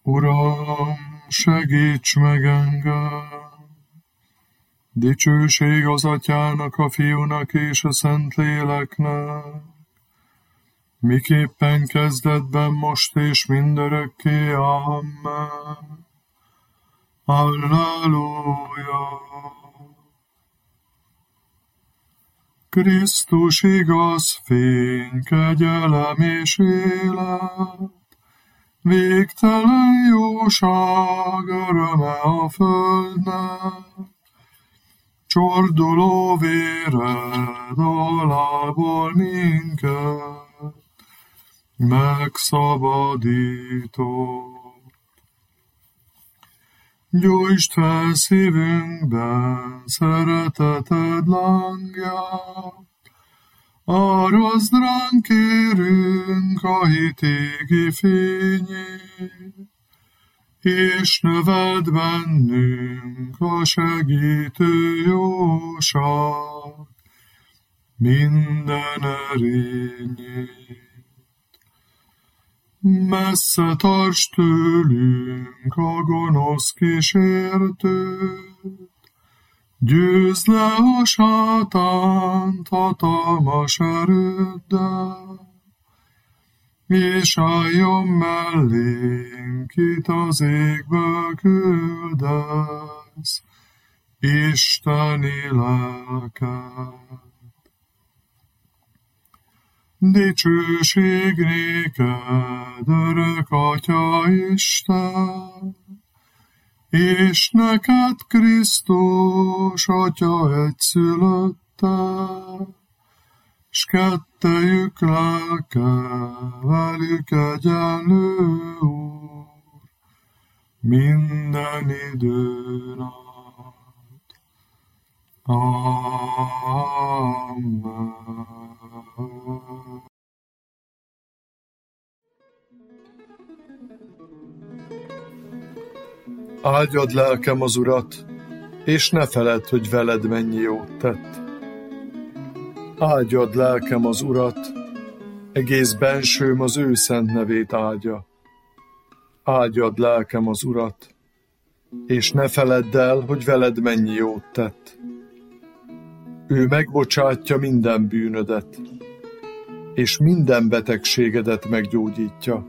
Uram, segíts meg engem! Dicsőség az Atyának, a Fiúnak és a Szentléleknek, miképpen kezdetben, most és mindörökké. Amen. Halleluja! Krisztus igaz fény, kegyelem és élet, végtelen jóság, öröme a földnek, csorduló véred alából minket megszabadított. Gyújtsd fel szívünkben szereteted lángját, áraszd ránk, kérünk, a hit égi fényét, és növeld bennünk a segítő jóság minden erényét. Messze tarts tőlünk a gonosz kísértőt, győzd le a sátánt hatalmas erőddel, és álljon mellénk, itt az égből küldesz isteni lelket. Dicsőség néked, örök Atya Isten, és neked Krisztus, Atya egyszülötte, s kettejük lelke velük egyenlő Úr, minden időn át. Amen. Áldjad lelkem az Urat, és ne feledd, hogy veled mennyi jót tett. Áldjad lelkem az Urat, egész bensőm az ő szent nevét áldja. Áldjad lelkem az Urat, és ne feledd el, hogy veled mennyi jót tett. Ő megbocsátja minden bűnödet, és minden betegségedet meggyógyítja.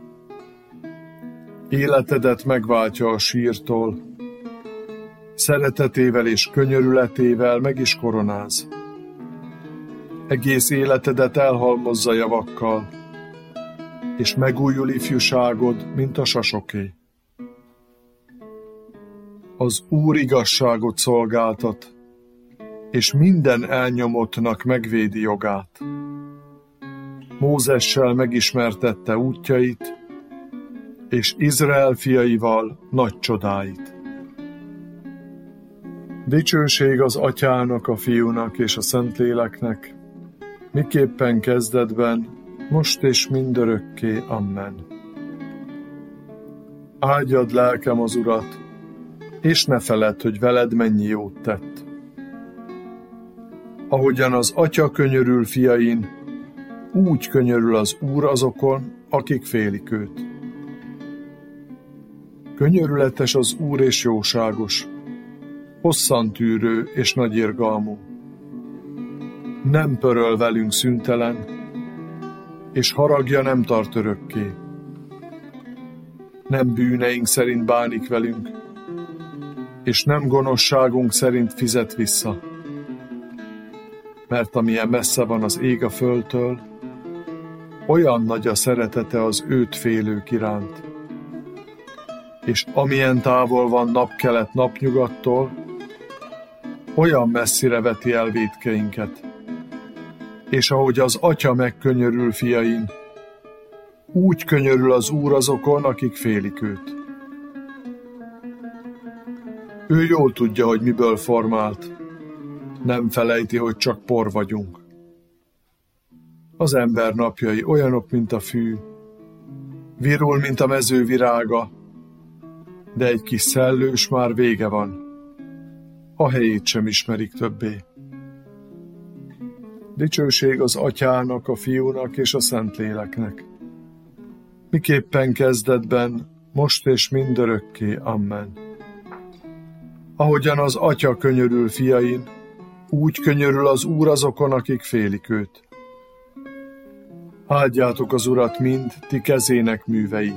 Életedet megváltja a sírtól, szeretetével és könyörületével meg is koronáz. Egész életedet elhalmozza javakkal, és megújul ifjúságod, mint a sasoké. Az Úr igazságot szolgáltat, és minden elnyomottnak megvédi jogát. Mózessel megismertette útjait, és Izrael fiaival nagy csodáit. Dicsőség az Atyának, a Fiúnak és a Szentléleknek, miképpen kezdetben, most és mindörökké. Amen. Áldjad lelkem az Urat, és ne feledd, hogy veled mennyi jót tett. Ahogyan az Atya könyörül fiain, úgy könyörül az Úr azokon, akik félik őt. Könyörületes az Úr és jóságos, hosszantűrő és nagyirgalmú. Nem pöröl velünk szüntelen, és haragja nem tart örökké. Nem bűneink szerint bánik velünk, és nem gonoszságunk szerint fizet vissza. Mert amilyen messze van az ég a földtől, olyan nagy a szeretete az őt félők iránt. És amilyen távol van napkelet napnyugattól, olyan messzire veti el vétkeinket. És ahogy az Atya megkönyörül fiain, úgy könyörül az Úr azokon, akik félik őt. Ő jól tudja, hogy miből formált, nem felejti, hogy csak por vagyunk. Az ember napjai olyanok, mint a fű, virul, mint a mező virága, de egy kis szellős már vége van, a helyét sem ismerik többé. Dicsőség az Atyának, a Fiúnak és a Szentléleknek, miképpen kezdetben, most és mindörökké. Amen. Ahogyan az Atya könyörül fiain, úgy könyörül az Úr azokon, akik félik őt. Áldjátok az Urat mind, ti kezének művei.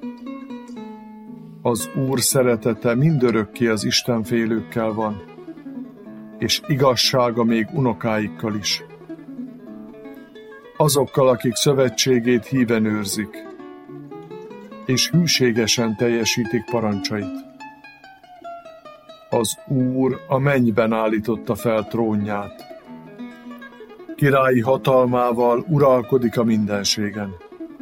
Az Úr szeretete mindörökké az istenfélőkkel van, és igazsága még unokáikkal is. Azokkal, akik szövetségét híven őrzik, és hűségesen teljesítik parancsait. Az Úr a mennyben állította fel trónját. Királyi hatalmával uralkodik a mindenségen.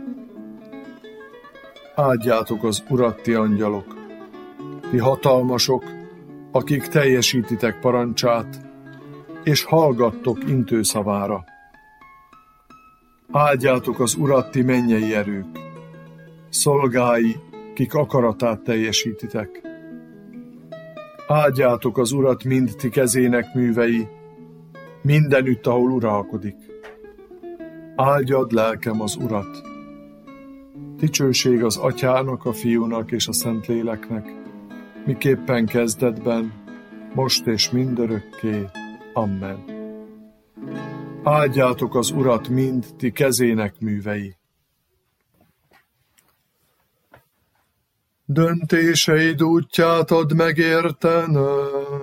Áldjátok az Urat, ti angyalok, ti hatalmasok, akik teljesítitek parancsát, és hallgattok intőszavára. Áldjátok az Urat, ti mennyei erők, szolgái, kik akaratát teljesítitek. Áldjátok az Urat mind ti kezének művei, mindenütt, ahol uralkodik. Áldjad lelkem az Urat. Dicsőség az Atyának, a Fiúnak és a Szentléleknek, miképpen kezdetben, most és mindörökké. Amen. Áldjátok az Urat mind ti kezének művei. Döntéseid útját add megértenem,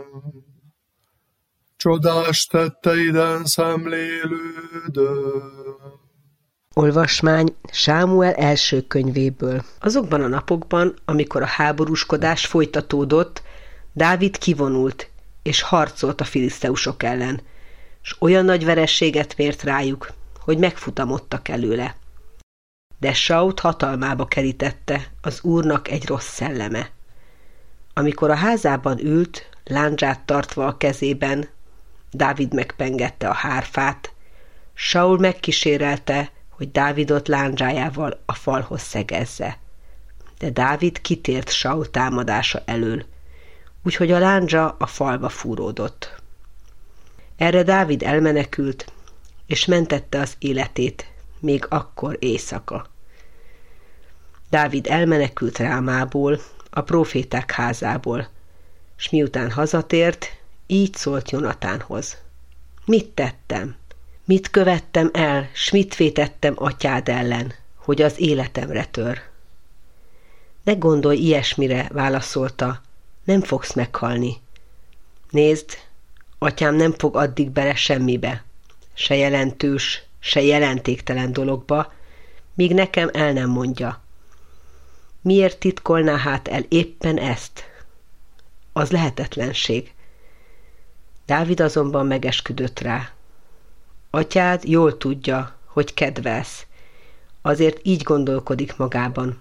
csodás tetteiden szemlélődöm. Olvasmány Sámuel első könyvéből. Azokban a napokban, amikor a háborúskodás folytatódott, Dávid kivonult, és harcolt a filiszteusok ellen, s olyan nagy vereséget mért rájuk, hogy megfutamodtak előle. De Sault hatalmába kerítette az Úrnak egy rossz szelleme. Amikor a házában ült, lándzsát tartva a kezében, Dávid megpengette a hárfát, Saul megkísérelte, hogy Dávidot lándzsájával a falhoz szegezze. De Dávid kitért Saul támadása elől, úgyhogy a lándzsa a falba fúródott. Erre Dávid elmenekült, és mentette az életét, még akkor éjszaka. Dávid elmenekült Rámából, a próféták házából, s miután hazatért, így szólt Jonatánhoz. Mit tettem? Mit követtem el, s mit vétettem atyád ellen, hogy az életemre tör? Ne gondolj ilyesmire, válaszolta, nem fogsz meghalni. Nézd, atyám nem fog addig bele semmibe, se jelentős, se jelentéktelen dologba, míg nekem el nem mondja. Miért titkolná hát el éppen ezt? Az lehetetlenség. Dávid azonban megesküdött rá. Atyád jól tudja, hogy kedvelsz, azért így gondolkodik magában.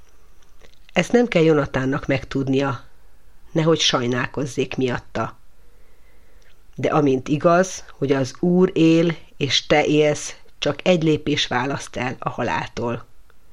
Ezt nem kell Jonatánnak megtudnia, nehogy sajnálkozzék miatta. De amint igaz, hogy az Úr él, és te élsz, csak egy lépés választ el a haláltól.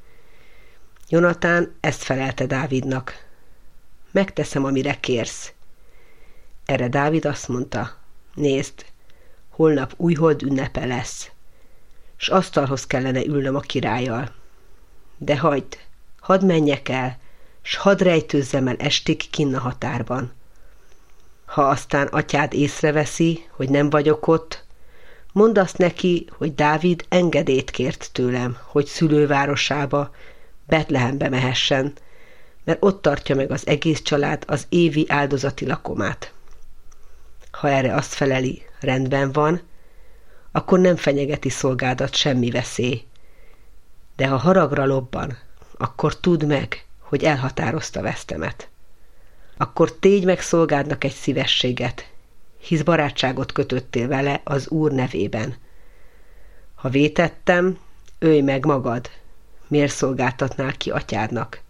Jonatán ezt felelte Dávidnak. Megteszem, amire kérsz. Erre Dávid azt mondta, nézd, holnap újhold ünnepe lesz, s asztalhoz kellene ülnöm a királlyal. De hagyd, hadd menjek el, s hadd rejtőzzem el estig kinn a határban. Ha aztán atyád észreveszi, hogy nem vagyok ott, mondd azt neki, hogy Dávid engedélyt kért tőlem, hogy szülővárosába, Betlehembe mehessen, mert ott tartja meg az egész család az évi áldozati lakomát. Ha erre azt feleli, rendben van, akkor nem fenyegeti szolgádat semmi veszély. De ha haragra lobban, akkor tudd meg, hogy elhatározta vesztemet. Akkor tégy meg szolgádnak egy szívességet, hisz barátságot kötöttél vele az Úr nevében. Ha vétettem, ölj meg magad, miért szolgáltatnál ki atyádnak?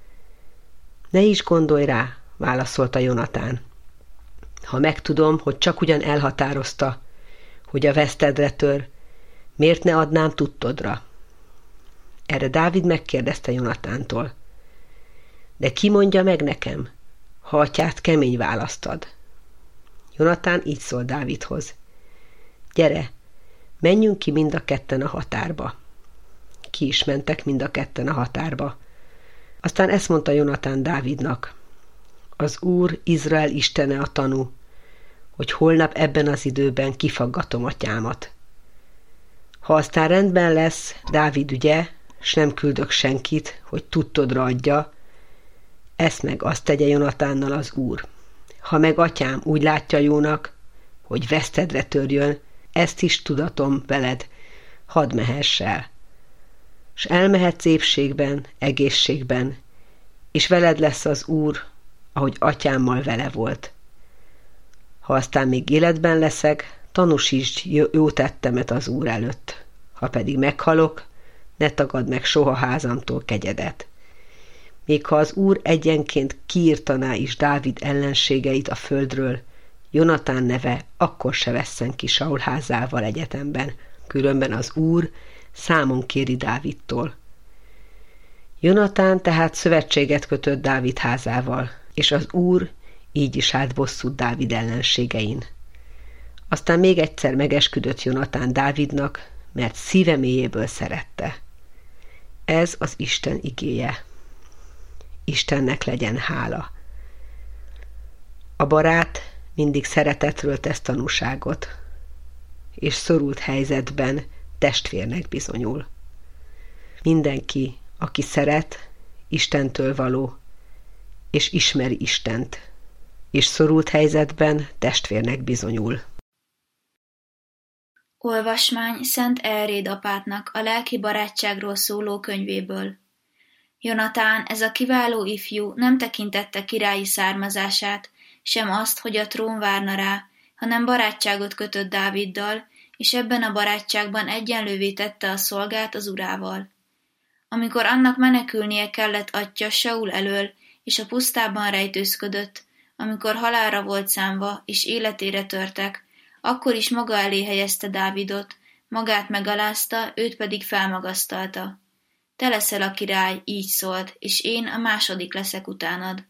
Ne is gondolj rá, válaszolta Jonatán. Ha megtudom, hogy csak ugyan elhatározta, hogy a vesztedre tör, miért ne adnám tudtodra? Erre Dávid megkérdezte Jonatántól. De ki mondja meg nekem, ha atyád kemény választ ad? Jonatán így szól Dávidhoz. Gyere, menjünk ki mind a ketten a határba. Ki is mentek mind a ketten a határba. Aztán ezt mondta Jonatán Dávidnak: az Úr, Izrael istene a tanú, hogy holnap ebben az időben kifaggatom atyámat. Ha aztán rendben lesz Dávid ügye, s nem küldök senkit, hogy tudtodra adja, ezt meg azt tegye Jonatánnal az Úr. Ha meg atyám úgy látja jónak, hogy vesztedre törjön, ezt is tudatom veled, hadd mehess el. S elmehetsz épségben, egészségben, és veled lesz az Úr, ahogy atyámmal vele volt. Ha aztán még életben leszek, tanúsítsd jó tettemet az Úr előtt. Ha pedig meghalok, ne tagadd meg soha házamtól kegyedet. Még ha az Úr egyenként kiirtaná is Dávid ellenségeit a földről, Jonatán neve akkor se vesszen ki Saul házával egyetemben, különben az Úr számon kéri Dávidtól. Jonatán tehát szövetséget kötött Dávid házával, és az Úr így is állt bosszút Dávid ellenségein. Aztán még egyszer megesküdött Jonatán Dávidnak, mert szíve mélyéből szerette. Ez az Isten igéje. Istennek legyen hála. A barát mindig szeretetről tesz tanúságot, és szorult helyzetben testvérnek bizonyul. Mindenki, aki szeret, Istentől való, és ismeri Istent, és szorult helyzetben testvérnek bizonyul. Olvasmány Szent Elréd apátnak a lelki barátságról szóló könyvéből. Jonatán, ez a kiváló ifjú, nem tekintette királyi származását, sem azt, hogy a trón várna rá, hanem barátságot kötött Dáviddal, és ebben a barátságban egyenlővé tette a szolgát az urával. Amikor annak menekülnie kellett atya Saul elől, és a pusztában rejtőzködött, amikor halálra volt számva, és életére törtek, akkor is maga elé helyezte Dávidot, magát megalázta, őt pedig felmagasztalta. Te leszel a király, így szólt, és én a második leszek utánad.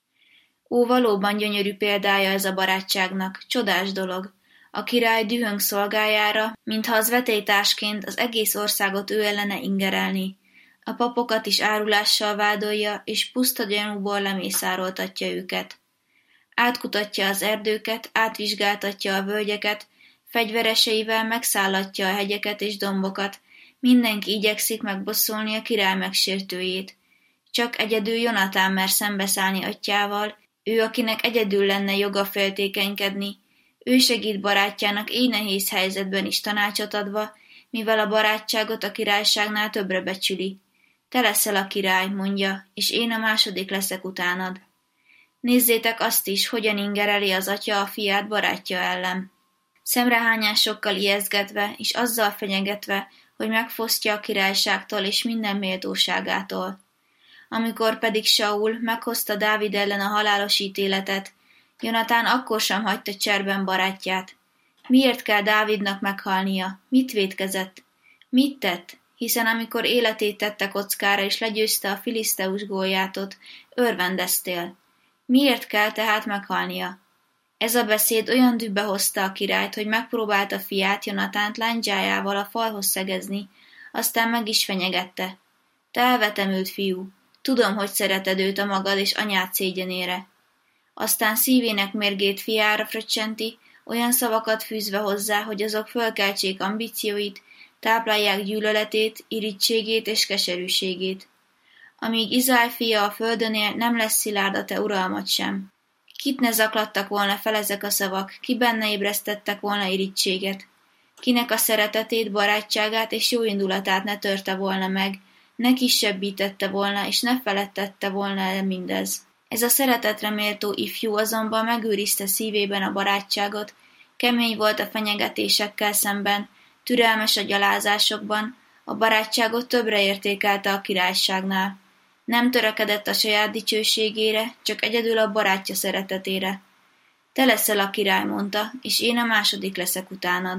Ó, valóban gyönyörű példája ez a barátságnak, csodás dolog. A király dühöng szolgájára, mintha az vetélytársként az egész országot ő ellene ingerelni. A papokat is árulással vádolja, és puszta gyanúból lemészároltatja őket. Átkutatja az erdőket, átvizsgáltatja a völgyeket, fegyvereseivel megszállatja a hegyeket és dombokat, mindenki igyekszik megbosszolni a király megsértőjét. Csak egyedül Jonatán mer szembeszállni atyjával, ő, akinek egyedül lenne joga féltékenykedni, ő segít barátjának így nehéz helyzetben is tanácsot adva, mivel a barátságot a királyságnál többre becsüli. Te leszel a király, mondja, és én a második leszek utánad. Nézzétek azt is, hogyan ingereli az atya a fiát barátja ellen. Szemrehányásokkal ijesztgetve, és azzal fenyegetve, hogy megfosztja a királyságtól és minden méltóságától. Amikor pedig Saul meghozta Dávid ellen a halálos ítéletet, Jonatán akkor sem hagyta cserben barátját. Miért kell Dávidnak meghalnia? Mit vétkezett? Mit tett? Hiszen amikor életét tette kockára és legyőzte a filiszteus Góljátot, örvendeztél. Miért kell tehát meghalnia? Ez a beszéd olyan dühbe hozta a királyt, hogy megpróbálta fiát, Jonatánt lándzsájával a falhoz szegezni, aztán meg is fenyegette. Te elvetemült fiú, tudom, hogy szereted őt a magad és anyád szégyenére. Aztán szívének mérgét fiára fröccsenti, olyan szavakat fűzve hozzá, hogy azok fölkeltsék ambícióit, táplálják gyűlöletét, irítségét és keserűségét. Amíg Izrael fia a földön él, nem lesz szilárd a te uralmad sem. Kit ne zaklattak volna fel ezek a szavak, ki benne ébresztettek volna irítséget. Kinek a szeretetét, barátságát és jóindulatát ne törte volna meg, ne kisebbítette volna és ne felettette volna el mindez. Ez a szeretetre méltó ifjú azonban megőrizte szívében a barátságot, kemény volt a fenyegetésekkel szemben, türelmes a gyalázásokban, a barátságot többre értékelte a királyságnál. Nem törekedett a saját dicsőségére, csak egyedül a barátja szeretetére. Te leszel a király, mondta, és én a második leszek utánad.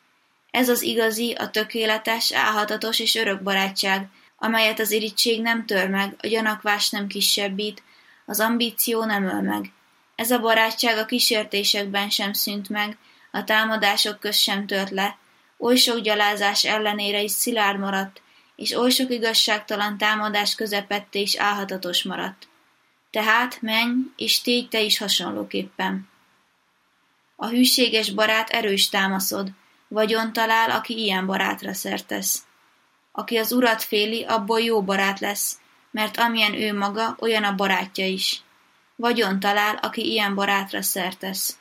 Ez az igazi, a tökéletes, álhatatos és örök barátság, amelyet az irigység nem tör meg, a gyanakvás nem kisebbít, az ambíció nem öl meg. Ez a barátság a kísértésekben sem szűnt meg, a támadások közt sem tört le, oly sok gyalázás ellenére is szilárd maradt, és oly sok igazságtalan támadás közepette is álhatatos maradt. Tehát menj, és tégy te is hasonlóképpen. A hűséges barát erős támaszod, vagyon talál, aki ilyen barátra szert tesz. Aki az Urat féli, abból jó barát lesz, mert amilyen ő maga, olyan a barátja is. Vagyon talál, aki ilyen barátra szert tesz.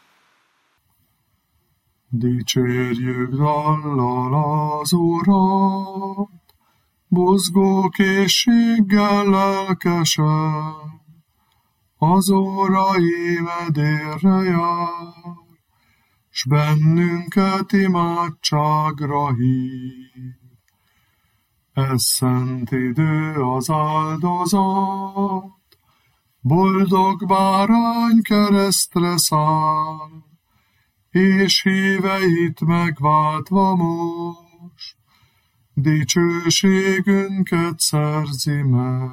Dicsérjük dallal az Urat, buzgó készséggel lelkesen, az óra évedérre jár, s bennünket imádságra hív. Ez szent idő az áldozat, boldog bárány keresztre száll, és híveit megváltva most, dicsőségünket szerzi meg.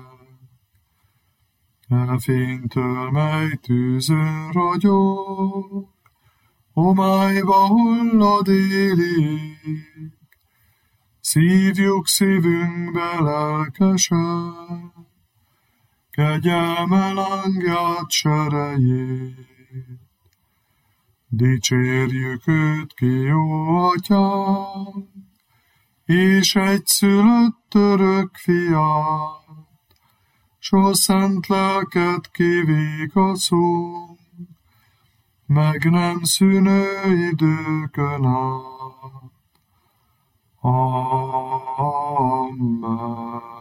E fénytől, mely tűzön ragyog, homályba hullad élig, szívjuk szívünkbe lelkesen, kegyelme lángját serejét. Dicsérjük őt ki jó atyát, és egyszülött örök fiát, s a szent lelket kivigaszunk, meg nem szűnő időkön át. Amen.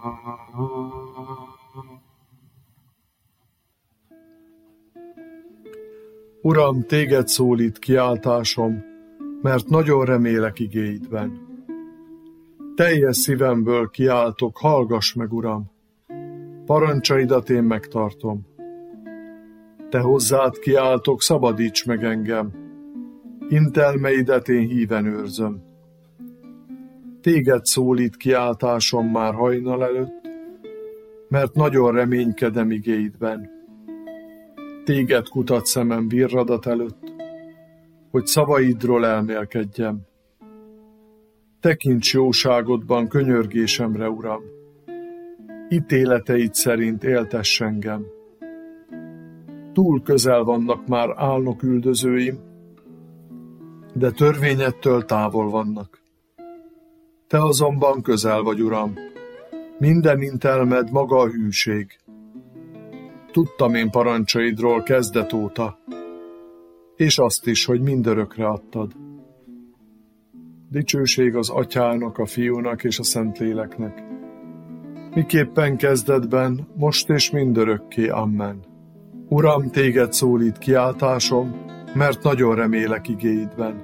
Uram, téged szólít kiáltásom, mert nagyon remélek igéidben. Teljes szívemből kiáltok, hallgass meg, Uram! Parancsaidat én megtartom. Te hozzád kiáltok, szabadíts meg engem. Intelmeidet én híven őrzöm. Téged szólít kiáltásom már hajnal előtt, mert nagyon reménykedem igéidben. Téged kutat szemem virradat előtt, hogy szavaidról elmélkedjem. Tekints jóságodban könyörgésemre, Uram! Ítéleteid szerint éltess engem. Túl közel vannak már álnok üldözőim, de törvényettől távol vannak. Te azonban közel vagy, Uram, minden intelmed maga a hűség. Tudtam én parancsaidról kezdet óta, és azt is, hogy mindörökre adtad. Dicsőség az Atyának, a Fiúnak és a Szentléleknek, miképpen kezdetben, most és mindörökké. Amen. Uram, téged szólít kiáltásom, mert nagyon remélek igéidben.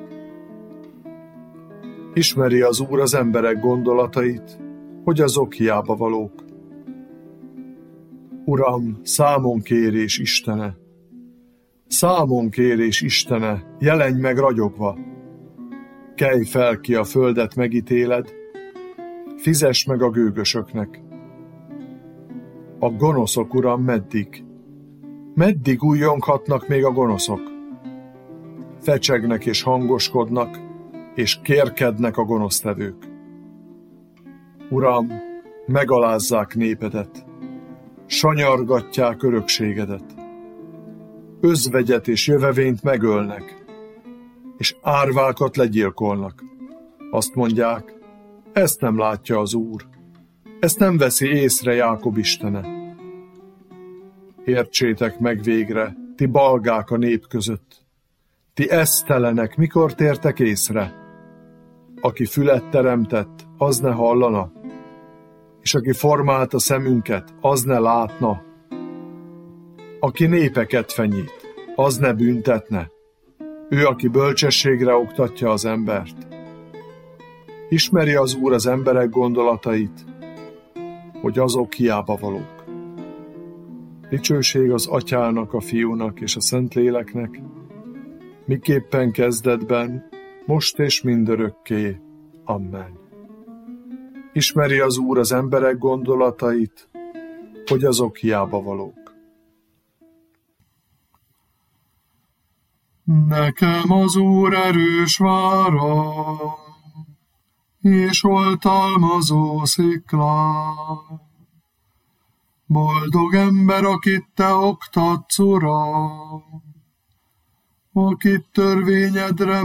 Ismeri az Úr az emberek gondolatait, hogy azok hiába valók. Uram, számonkérés Istene! Számonkérés Istene, jelenj meg ragyogva! Kelj fel, ki a földet megítéled, fizess meg a gőgösöknek. A gonoszok, Uram, meddig? Meddig újjonghatnak még a gonoszok? Fecsegnek és hangoskodnak, és kérkednek a gonosztevők. Uram, megalázzák népedet, sanyargatják örökségedet. Özvegyet és jövevényt megölnek, és árvákat legyilkolnak. Azt mondják, ezt nem látja az Úr, ezt nem veszi észre Jákob Istene. Értsétek meg végre, ti balgák a nép között, ti esztelenek, mikor tértek észre? Aki fület teremtett, az ne hallana, és aki formált a szemünket, az ne látna. Aki népeket fenyít, az ne büntetne. Ő, aki bölcsességre oktatja az embert. Ismeri az Úr az emberek gondolatait, hogy azok hiába valók. Dicsőség az Atyának, a Fiúnak és a Szentléleknek, miképpen kezdetben, most és mindörökké. Amen. Ismeri az Úr az emberek gondolatait, hogy azok hiába valók. Nekem az Úr erős vára, és oltalmazó sziklám. Boldog ember, akit te oktatsz, Uram, akit törvényedre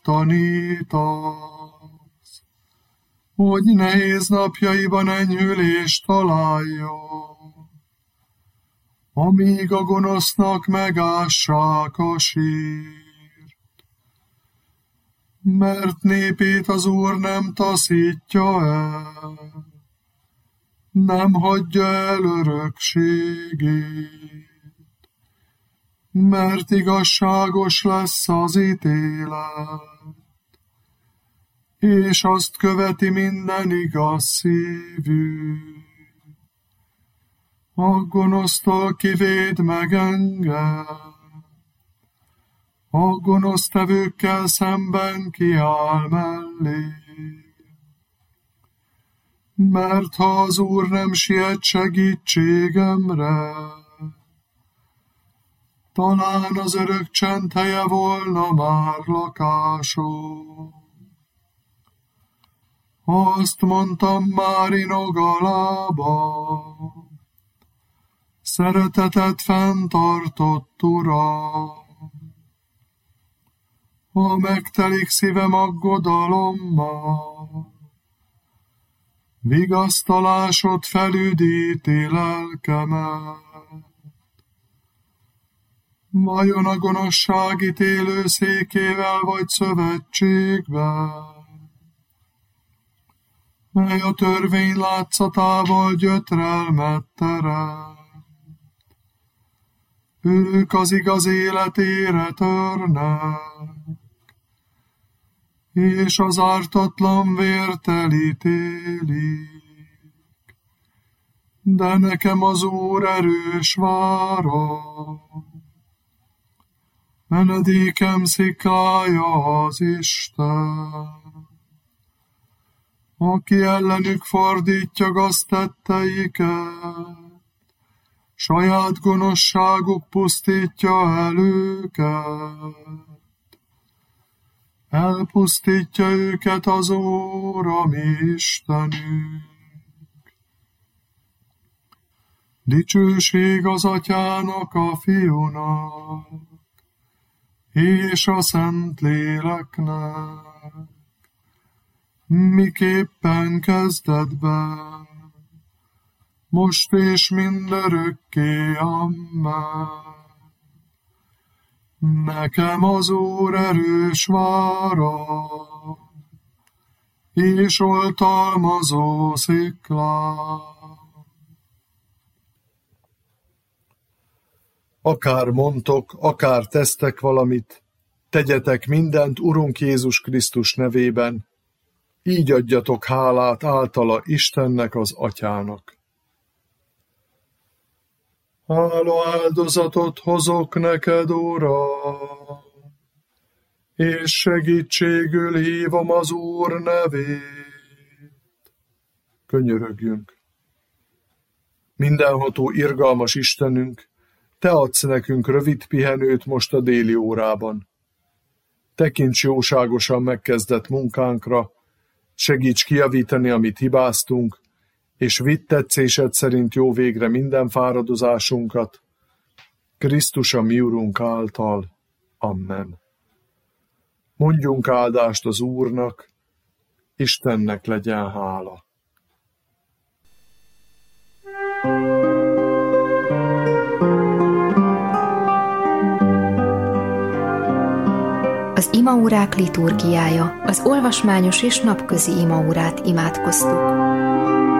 megtanítasz, hogy nehéz napjaiban enyhülést találjon, amíg a gonosznak megássák a sírt. Mert népét az Úr nem taszítja el, nem hagyja el örökségét, mert igazságos lesz az ítélet, és azt követi minden igaz szívű. A gonosztól kivéd meg engem, a gonosztevőkkel szemben kiáll mellé. Mert ha az Úr nem siet segítségemre, talán az örök csend helye volna már lakásom. Azt mondtam már inogalába, szeretetet fenntartott Uram. Ha megtelik szívem aggodalommal, vigasztalásod felüdíti lelkemet. Vajon a gonoszság ítélő székével vagy szövetségben, mely a törvény látszatával gyötrelmet teremt? Ők az igaz életére törnek, és az ártatlan vért elítélik. De nekem az Úr erős vára, menedékem sziklája az Isten, aki ellenük fordítja gaztetteiket, saját gonoszságuk pusztítja el őket. Elpusztítja őket az Úr, a mi Istenünk. Dicsőség az Atyának, a Fiúnak, és a Szentléleknek, miképpen kezdetben, most és mindörökké, amen. Nekem az Úr erős vára, és oltalmazó sziklám. Akár mondtok, akár tesztek valamit, tegyetek mindent Urunk Jézus Krisztus nevében, így adjatok hálát általa Istennek, az Atyának. Hála áldozatot hozok neked, Uram, és segítségül hívom az Úr nevét. Könyörögjünk. Mindenható irgalmas Istenünk, te adsz nekünk rövid pihenőt most a déli órában. Tekints jóságosan megkezdett munkánkra, segíts kijavítani, amit hibáztunk, és vidd tetszésed szerint jó végre minden fáradozásunkat. Krisztus a mi Urunk által. Amen. Mondjunk áldást az Úrnak, Istennek legyen hála. Az imaórák liturgiája, az olvasmányos és napközi imaórát imádkoztuk.